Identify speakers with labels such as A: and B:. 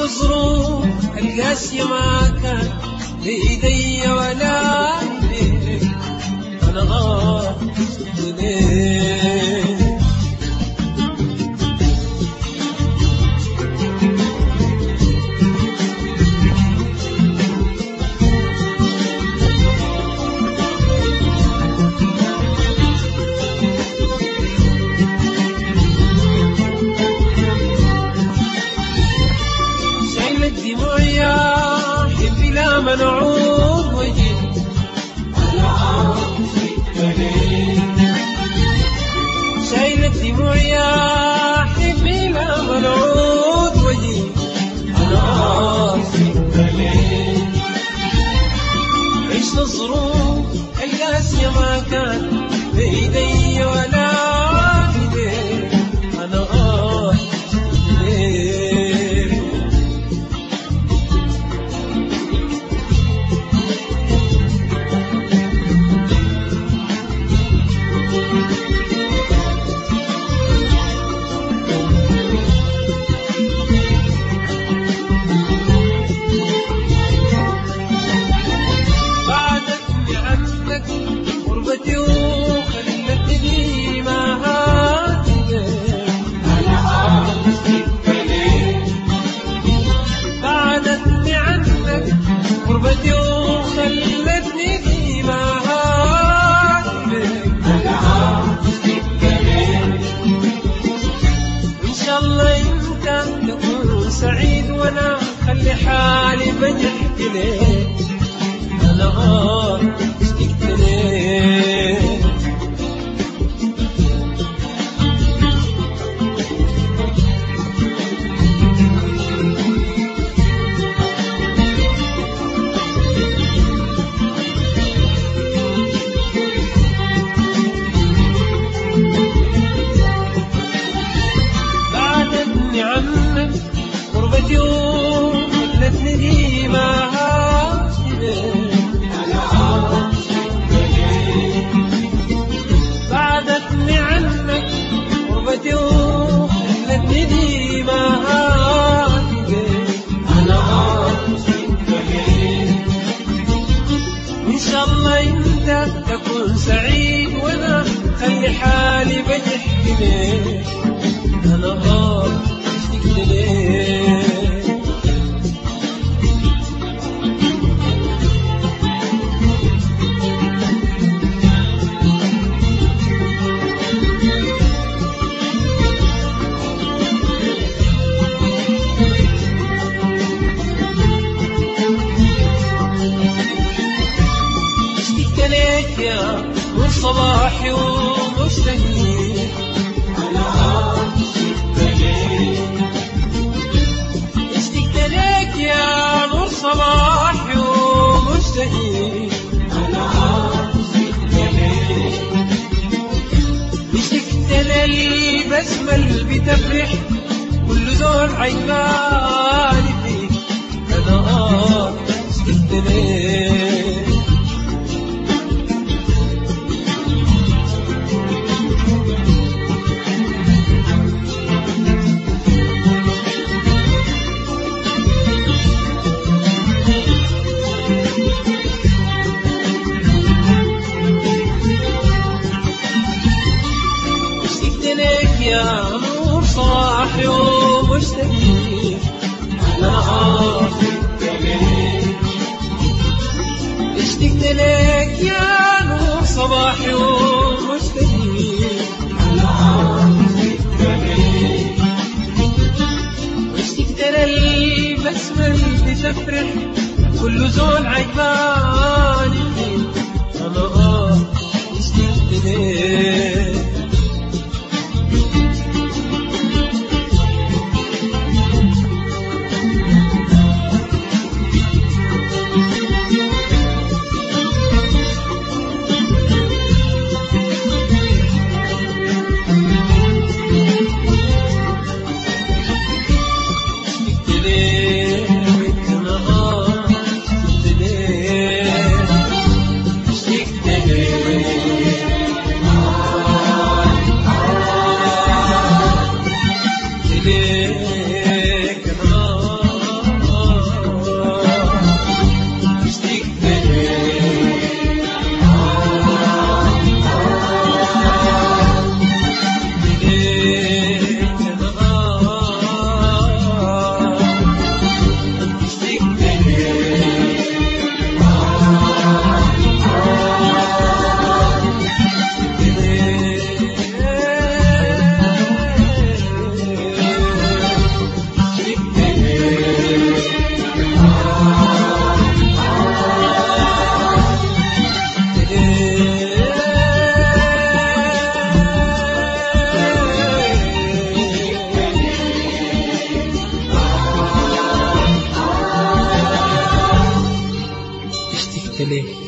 A: الظروف القاسية ما كان بإيدي ولا إيديك، أنا غصت ليك. منعوب وجهي على عاطفك ليه، شايلة دموع يا حبي لا منعوب وجهي على عاطفك ليه. عشت الظروف القاسية ما كان بإيدي ولا بإيديك، أنا غصت ليك. غربتي وخلتني في معاتبك، أنا عاطفك ليه. إن شاء الله أنت تكون سعيد وأنا خلي حالي بجحك ليه، أنا عاطفك ليه. غربتي وخلتني دي ما بعدتني عنك، غربتي وخلتني دي ما أنا عاطفك ليه. إن شاء الله أنت تكون سعيد وأنا خلي حالي بجحك ليه، أنا عاطفك ليه. يا نور صباحي ومشتهي على عاطفك ليه، اشتقت لك يا نور صباحي ومشتهي على عاطفك ليه. اشتقت للبسمة اللي بتفرح كل زول عيباني فيك، أنا اشتقت لك. يا نور صباحي ومشتهي على عاطفك ليه، اشتقت لك يا نور صباحي ومشتهي على عاطفك ليه. اشتقت للبسمة اللي تفرح كل زول عجباني فيك، أنا اشتقت لك.
B: انت ليه؟